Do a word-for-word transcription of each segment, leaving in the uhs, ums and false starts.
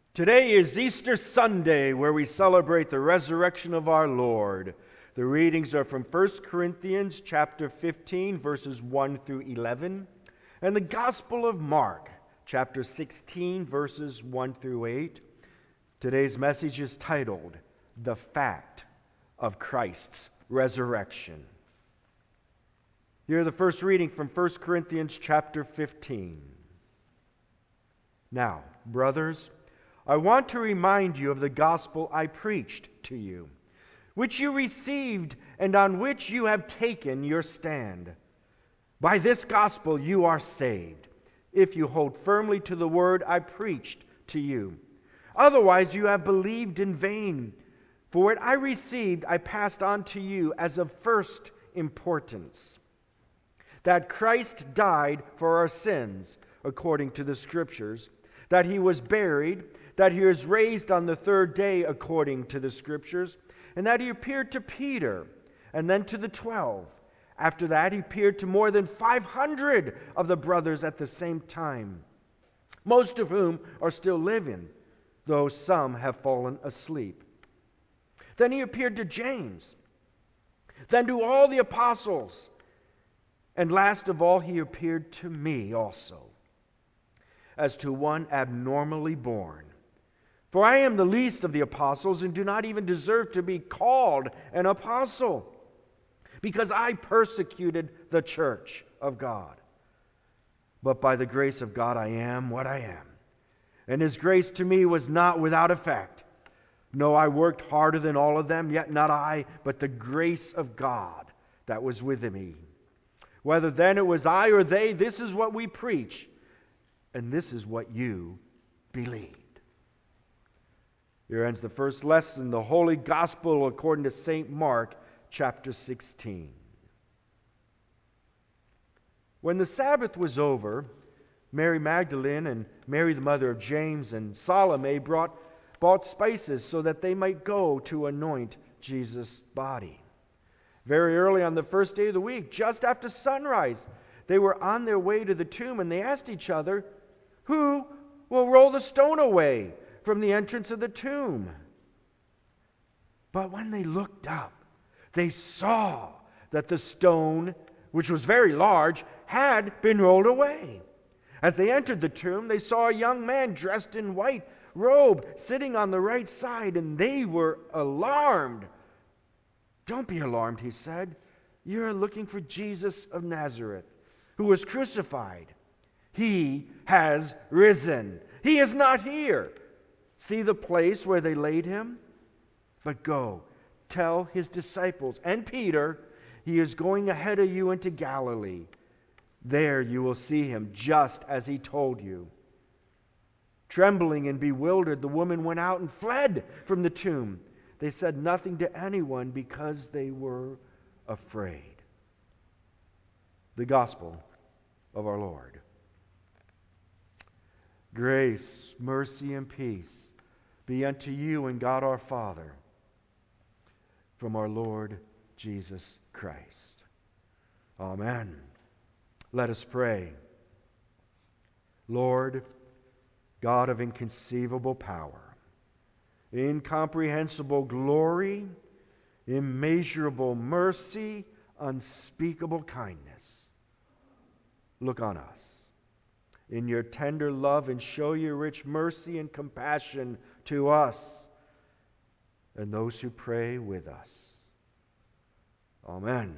Today is Easter Sunday, where we celebrate the resurrection of our Lord. The readings are from First Corinthians chapter fifteen, verses one through eleven, and the Gospel of Mark, chapter sixteen, verses one through eight. Today's message is titled, The Fact of Christ's Resurrection. Here, the first reading from First Corinthians chapter fifteen. Now, brothers, I want to remind you of the gospel I preached to you, which you received and on which you have taken your stand. By this gospel you are saved, if you hold firmly to the word I preached to you. Otherwise you have believed in vain. For what I received I passed on to you as of first importance, that Christ died for our sins, according to the Scriptures, that he was buried, that he was raised on the third day according to the Scriptures, and that he appeared to Peter, and then to the twelve. After that, he appeared to more than five hundred of the brothers at the same time, most of whom are still living, though some have fallen asleep. Then he appeared to James, then to all the apostles, and last of all, he appeared to me also, as to one abnormally born. For I am the least of the apostles and do not even deserve to be called an apostle, because I persecuted the church of God. But by the grace of God I am what I am. And his grace to me was not without effect. No, I worked harder than all of them, yet not I, but the grace of God that was with me. Whether then it was I or they, this is what we preach, and this is what you believe. Here ends the first lesson, the Holy Gospel according to Saint Mark, chapter sixteen. When the Sabbath was over, Mary Magdalene and Mary the mother of James and Salome brought, bought spices so that they might go to anoint Jesus' body. Very early on the first day of the week, just after sunrise, they were on their way to the tomb, and they asked each other, "Who will roll the stone away from the entrance of the tomb?" But when they looked up, they saw that the stone, which was very large, had been rolled away. As they entered the tomb, they saw a young man dressed in white robe sitting on the right side, and they were alarmed. "Don't be alarmed," he said. "You're looking for Jesus of Nazareth, who was crucified. He has risen. He is not here. See the place where they laid him? But go, tell his disciples and Peter, he is going ahead of you into Galilee. There you will see him, just as he told you." Trembling and bewildered, the woman went out and fled from the tomb. They said nothing to anyone because they were afraid. The Gospel of our Lord. Grace, mercy, and peace be unto you and God our Father, from our Lord Jesus Christ. Amen. Let us pray. Lord, God of inconceivable power, incomprehensible glory, immeasurable mercy, unspeakable kindness, look on us in your tender love and show your rich mercy and compassion to us and those who pray with us. Amen.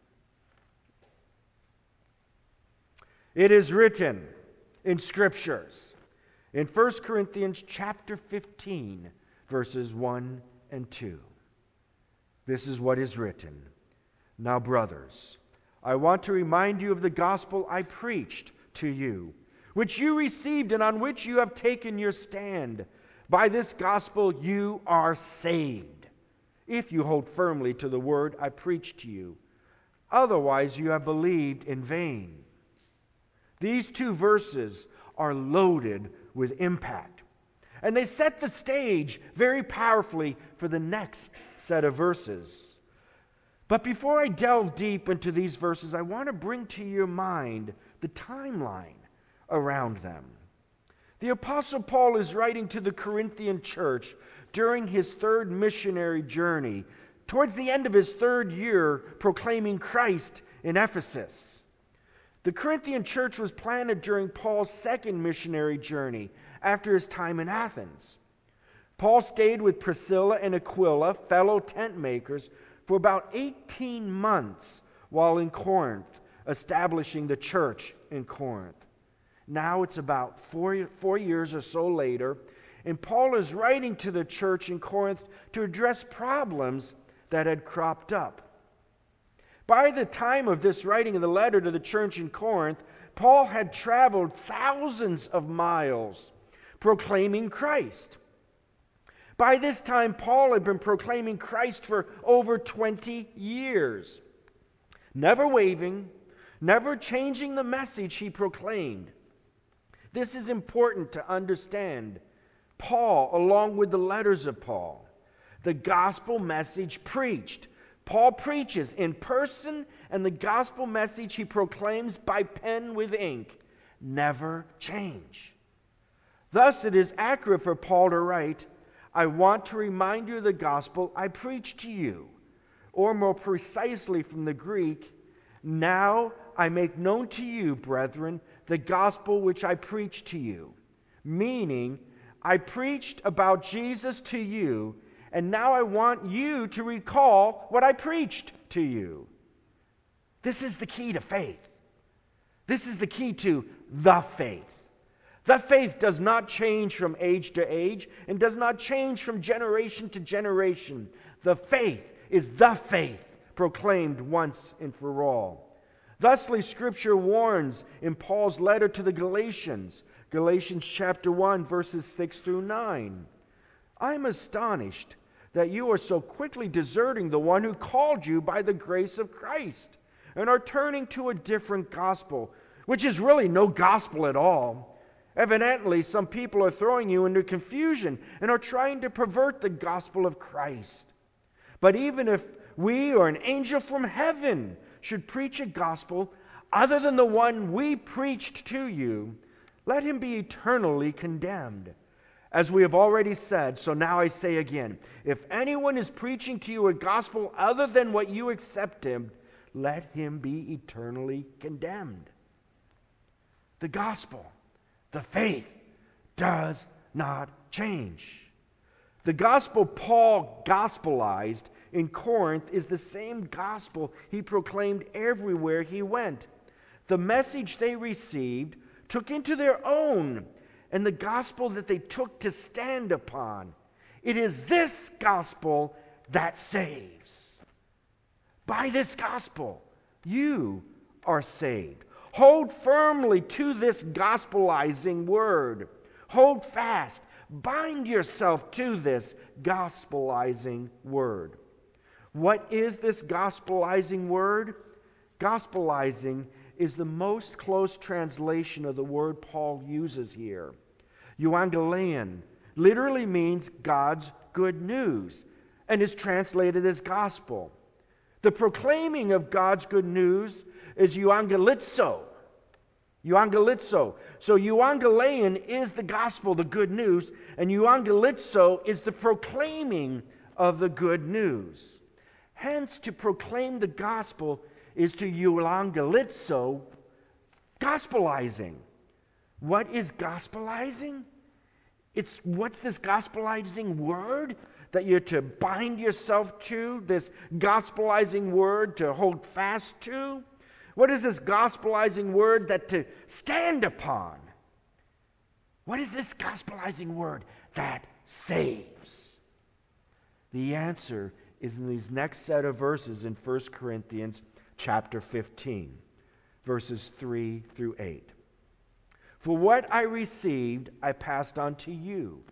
It is written in Scriptures in First Corinthians chapter fifteen, verses one and two. This is what is written. "Now, brothers, I want to remind you of the gospel I preached to you, which you received and on which you have taken your stand. By this gospel you are saved, if you hold firmly to the word I preached to you. Otherwise you have believed in vain." These two verses are loaded with impact, and they set the stage very powerfully for the next set of verses. But before I delve deep into these verses, I want to bring to your mind the timeline around them. The Apostle Paul is writing to the Corinthian church during his third missionary journey, towards the end of his third year proclaiming Christ in Ephesus. The Corinthian church was planted during Paul's second missionary journey after his time in Athens. Paul stayed with Priscilla and Aquila, fellow tent makers, for about eighteen months while in Corinth, establishing the church in Corinth. Now it's about four, four years or so later, and Paul is writing to the church in Corinth to address problems that had cropped up. By the time of this writing of the letter to the church in Corinth, Paul had traveled thousands of miles proclaiming Christ. By this time, Paul had been proclaiming Christ for over twenty years, never wavering, never changing the message he proclaimed. This is important to understand. Paul, along with the letters of Paul, the gospel message preached. Paul preaches in person, and the gospel message he proclaims by pen with ink never change. Thus, it is accurate for Paul to write, I want to remind you of the gospel I preached to you. Or more precisely from the Greek, now I make known to you, brethren, the gospel which I preached to you. Meaning, I preached about Jesus to you, and now I want you to recall what I preached to you. This is the key to faith. This is the key to the faith. The faith does not change from age to age and does not change from generation to generation. The faith is the faith proclaimed once and for all. Thusly, Scripture warns in Paul's letter to the Galatians, Galatians chapter one, verses six through nine. I am astonished that you are so quickly deserting the one who called you by the grace of Christ and are turning to a different gospel, which is really no gospel at all. Evidently, some people are throwing you into confusion and are trying to pervert the gospel of Christ. But even if we or an angel from heaven should preach a gospel other than the one we preached to you, let him be eternally condemned. As we have already said, so now I say again, if anyone is preaching to you a gospel other than what you accepted, let him be eternally condemned. The gospel, the faith, does not change. The gospel Paul gospelized in Corinth is the same gospel he proclaimed everywhere he went. The message they received took into their own, and the gospel that they took to stand upon. It is this gospel that saves. By this gospel, you are saved. Hold firmly to this gospelizing word. Hold fast. Bind yourself to this gospelizing word. What is this gospelizing word? Gospelizing is the most close translation of the word Paul uses here. Euangelion literally means God's good news and is translated as gospel. The proclaiming of God's good news is euangelizo. Euangelizo. So euangelion is the gospel, the good news, and euangelizo is the proclaiming of the good news. Hence, to proclaim the gospel is to euangelizo, gospelizing. What is gospelizing? It's what's this gospelizing word that you're to bind yourself to, this gospelizing word to hold fast to? What is this gospelizing word that to stand upon? What is this gospelizing word that saves? The answer is in these next set of verses in First Corinthians chapter fifteen, verses three through eight. For what I received, I passed on to you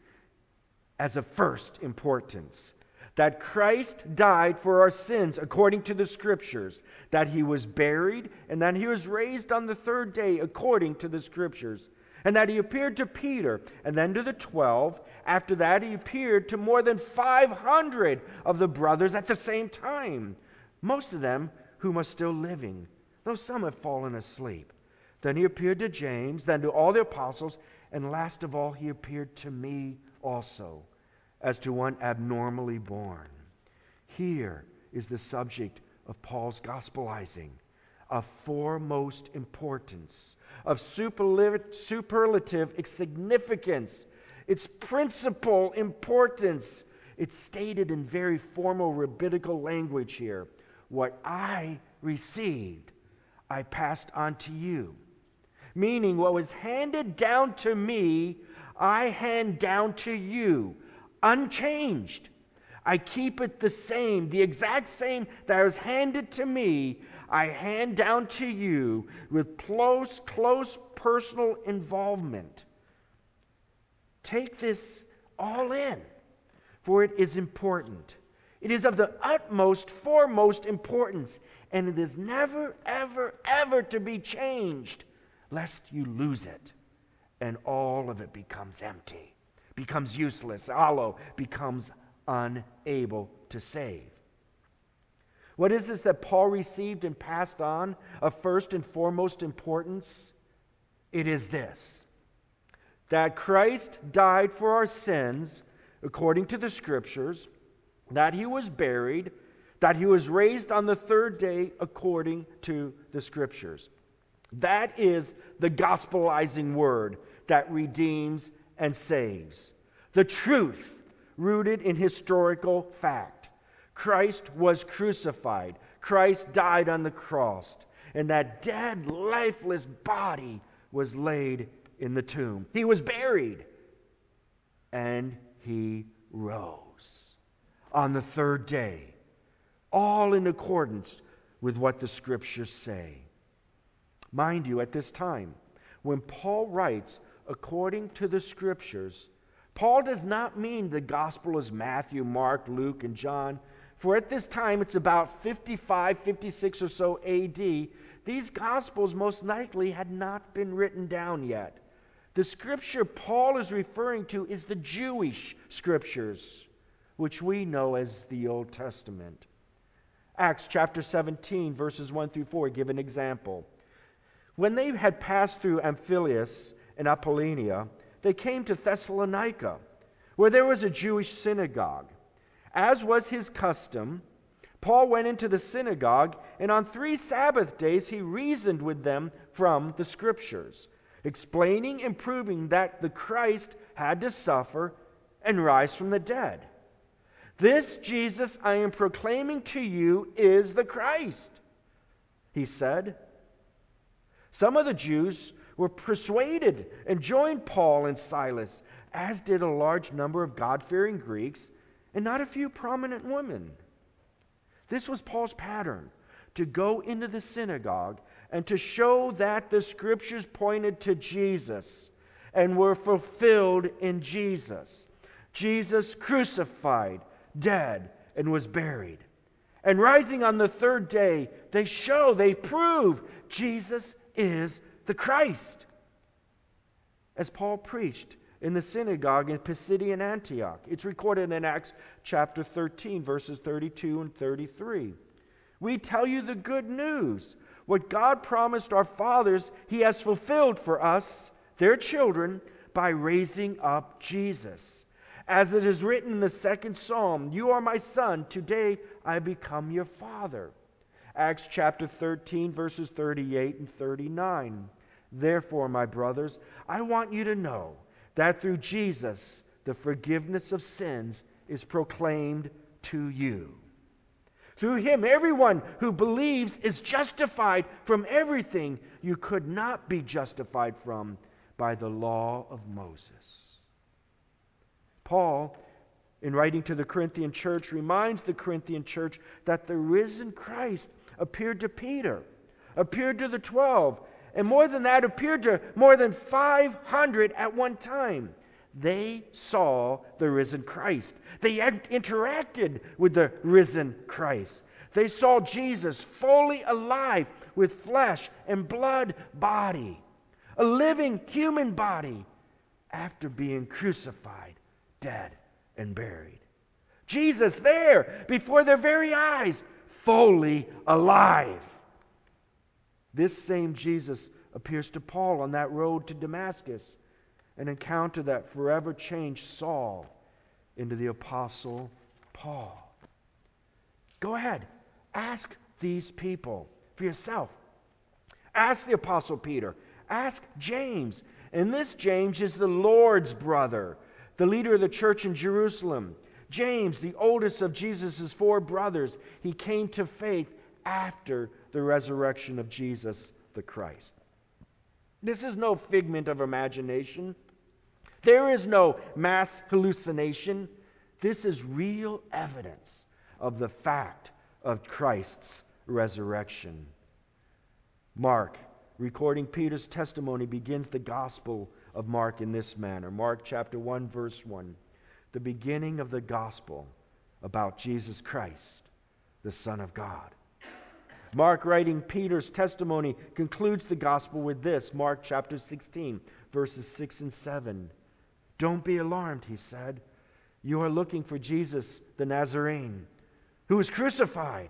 as of first importance, that Christ died for our sins according to the Scriptures, that he was buried, and that he was raised on the third day according to the Scriptures, and that he appeared to Peter, and then to the twelve. After that, he appeared to more than five hundred of the brothers at the same time, most of them whom are still living, though some have fallen asleep. Then he appeared to James, then to all the apostles, And last of all, he appeared to me also as to one abnormally born. Here is the subject of Paul's gospelizing, of foremost importance, of superlative significance, its principal importance. It's stated in very formal rabbinical language here. What I received, I passed on to you. Meaning, what was handed down to me, I hand down to you, unchanged. I keep it the same, the exact same that was handed to me, I hand down to you with close, close personal involvement. Take this all in, for it is important. It is of the utmost, foremost importance, and it is never, ever, ever to be changed, lest you lose it, and all of it becomes empty, becomes useless, hollow, becomes unable to save. What is this that Paul received and passed on of first and foremost importance? It is this, that Christ died for our sins according to the Scriptures, that he was buried, that he was raised on the third day according to the Scriptures. That is the gospelizing word that redeems and saves. The truth rooted in historical fact. Christ was crucified. Christ died on the cross. And that dead, lifeless body was laid in the tomb. He was buried. And he rose on the third day, all in accordance with what the Scriptures say. Mind you, at this time, when Paul writes according to the Scriptures, Paul does not mean the gospel is Matthew, Mark, Luke, and John. For at this time, it's about fifty-five, fifty-six or so A D. These gospels most likely had not been written down yet. The Scripture Paul is referring to is the Jewish Scriptures, which we know as the Old Testament. Acts chapter seventeen, verses one through four give an example. When they had passed through Amphipolis and Apollonia, they came to Thessalonica, where there was a Jewish synagogue. As was his custom, Paul went into the synagogue, and on three Sabbath days he reasoned with them from the Scriptures, explaining and proving that the Christ had to suffer and rise from the dead. This Jesus I am proclaiming to you is the Christ, he said. Some of the Jews were persuaded and joined Paul and Silas, as did a large number of God-fearing Greeks and not a few prominent women. This was Paul's pattern, to go into the synagogue and to show that the Scriptures pointed to Jesus and were fulfilled in Jesus. Jesus crucified, dead, and was buried. And rising on the third day, they show, they prove Jesus is the Christ. As Paul preached in the synagogue in Pisidian Antioch. It's recorded in Acts chapter thirteen, verses thirty-two and thirty-three. We tell you the good news. What God promised our fathers, he has fulfilled for us, their children, by raising up Jesus. As it is written in the second psalm, you are my son, today I become your father. Acts chapter thirteen, verses thirty-eight and thirty-nine. Therefore, my brothers, I want you to know that through Jesus, the forgiveness of sins is proclaimed to you. Through him, everyone who believes is justified from everything you could not be justified from by the law of Moses. Paul, in writing to the Corinthian church, reminds the Corinthian church that the risen Christ appeared to Peter, appeared to the twelve, and more than that, appeared to more than five hundred at one time. They saw the risen Christ. They had interacted with the risen Christ. They saw Jesus fully alive with flesh and blood body, a living human body, after being crucified, dead, and buried. Jesus there, before their very eyes, fully alive. This same Jesus appears to Paul on that road to Damascus. an encounter that forever changed Saul into the Apostle Paul. Go ahead, ask these people for yourself. Ask the Apostle Peter. Ask James. And this James is the Lord's brother, the leader of the church in Jerusalem. James, the oldest of Jesus' four brothers, he came to faith after the resurrection of Jesus the Christ. This is no figment of imagination. There is no mass hallucination. This is real evidence of the fact of Christ's resurrection. Mark, recording Peter's testimony, begins the Gospel of Mark in this manner. Mark chapter one, verse one. The beginning of the Gospel about Jesus Christ, the Son of God. Mark, writing Peter's testimony, concludes the Gospel with this. Mark chapter sixteen, verses six and seven. Don't be alarmed, he said. You are looking for Jesus the Nazarene, who was crucified.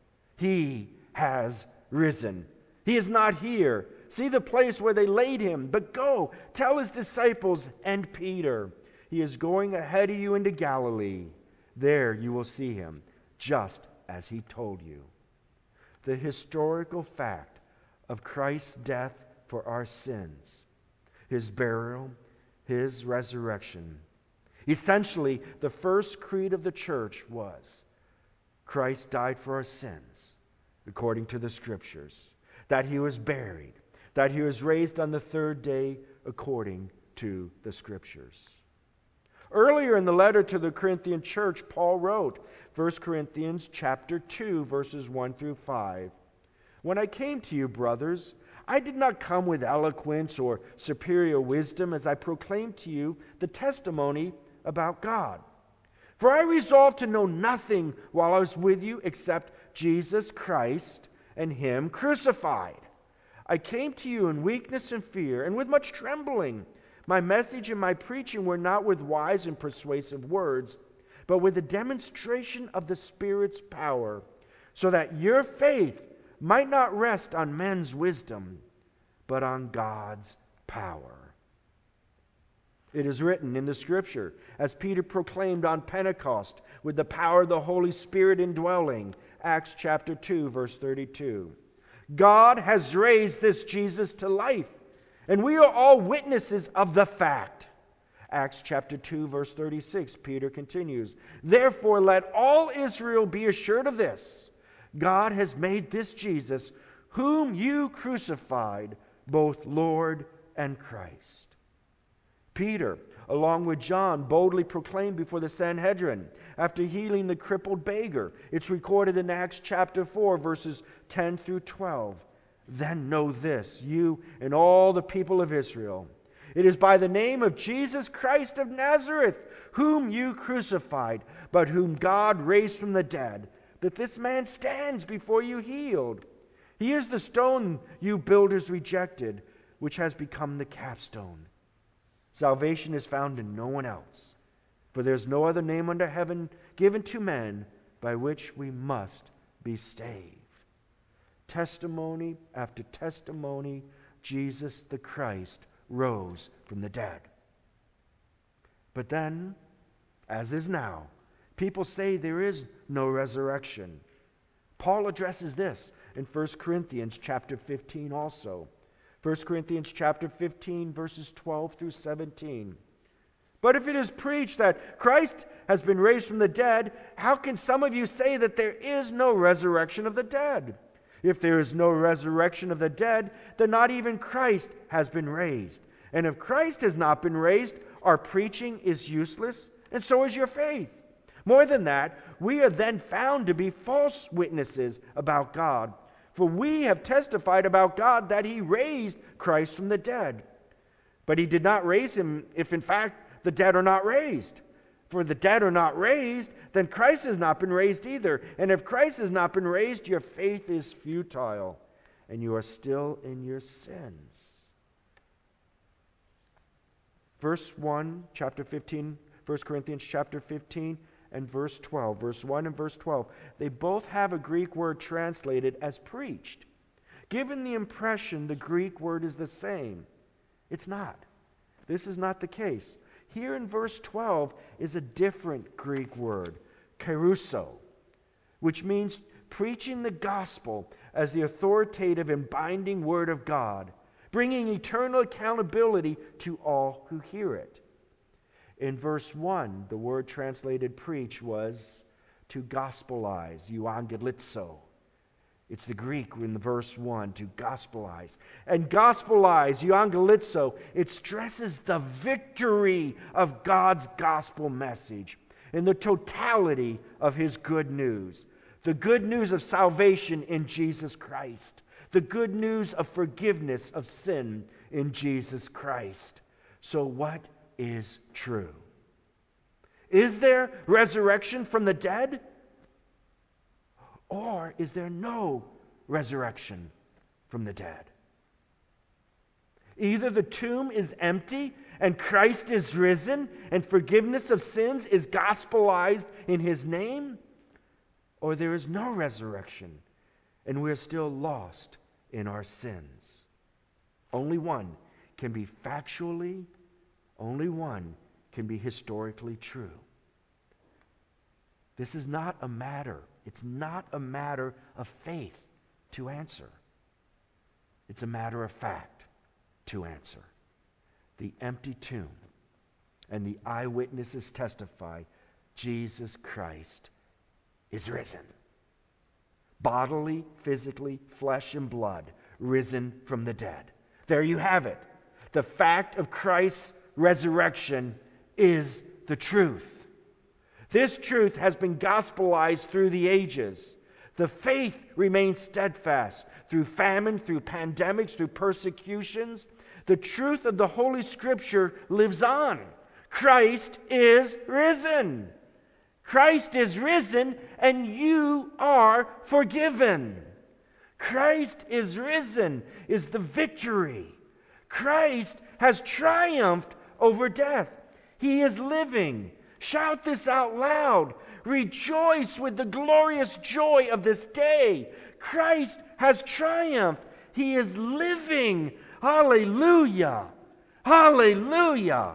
He has risen. He is not here. See the place where they laid him. But go, tell his disciples and Peter, he is going ahead of you into Galilee. There you will see him, just as he told you. The historical fact of Christ's death for our sins, his burial, his resurrection. Essentially, the first creed of the church was, Christ died for our sins, according to the Scriptures, that he was buried, that he was raised on the third day, according to the Scriptures. Earlier in the letter to the Corinthian church, Paul wrote, First Corinthians chapter two, verses one through five. When I came to you, brothers, I did not come with eloquence or superior wisdom as I proclaimed to you the testimony about God. For I resolved to know nothing while I was with you except Jesus Christ and him crucified. I came to you in weakness and fear and with much trembling. My message and my preaching were not with wise and persuasive words, but with a demonstration of the Spirit's power, so that your faith might not rest on men's wisdom, but on God's power. It is written in the Scripture, as Peter proclaimed on Pentecost, with the power of the Holy Spirit indwelling, Acts chapter two, verse thirty-two. God has raised this Jesus to life, and we are all witnesses of the fact. Acts chapter two, verse thirty-six, Peter continues, Therefore let all Israel be assured of this, God has made this Jesus, whom you crucified, both Lord and Christ. Peter, along with John, boldly proclaimed before the Sanhedrin after healing the crippled beggar. It's recorded in Acts chapter four, verses ten through twelve. Then know this, you and all the people of Israel. It is by the name of Jesus Christ of Nazareth, whom you crucified, but whom God raised from the dead, that this man stands before you healed. He is the stone you builders rejected, which has become the capstone. Salvation is found in no one else, for there is no other name under heaven given to men by which we must be saved. Testimony after testimony, Jesus the Christ rose from the dead. But then, as is now, people say there is no resurrection. Paul addresses this in First Corinthians chapter fifteen also. First Corinthians chapter fifteen, verses twelve through seventeen. But if it is preached that Christ has been raised from the dead, how can some of you say that there is no resurrection of the dead? If there is no resurrection of the dead, then not even Christ has been raised. And if Christ has not been raised, our preaching is useless, and so is your faith. More than that, we are then found to be false witnesses about God. For we have testified about God that he raised Christ from the dead. But he did not raise him if in fact the dead are not raised. For the dead are not raised, then Christ has not been raised either. And if Christ has not been raised, your faith is futile, and you are still in your sins. Verse one, chapter fifteen, First Corinthians chapter fifteen, and verse twelve. Verse one and verse twelve. They both have a Greek word translated as preached. Given the impression the Greek word is the same, it's not. This is not the case. Here in verse twelve is a different Greek word, kerusso, which means preaching the gospel as the authoritative and binding word of God, bringing eternal accountability to all who hear it. In verse one, the word translated preach was to gospelize, euangelizo. It's the Greek in the verse one, to gospelize. And gospelize, euangelizo, it stresses the victory of God's gospel message and the totality of His good news. The good news of salvation in Jesus Christ. The good news of forgiveness of sin in Jesus Christ. So what is true? Is there resurrection from the dead? Or is there no resurrection from the dead? Either the tomb is empty and Christ is risen and forgiveness of sins is gospelized in His name, or there is no resurrection and we're still lost in our sins. Only one can be factually, only one can be historically true. This is not a matter, it's not a matter of faith to answer. It's a matter of fact to answer. The empty tomb and the eyewitnesses testify Jesus Christ is risen. Bodily, physically, flesh and blood, risen from the dead. There you have it. The fact of Christ's resurrection is the truth. This truth has been gospelized through the ages. The faith remains steadfast through famine, through pandemics, through persecutions. The truth of the Holy Scripture lives on. Christ is risen. Christ is risen and you are forgiven. Christ is risen is the victory. Christ has triumphed over death. He is living. Shout this out loud. Rejoice with the glorious joy of this day. Christ has triumphed. He is living. Hallelujah. Hallelujah.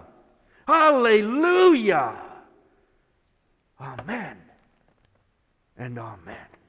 Hallelujah. Amen and amen.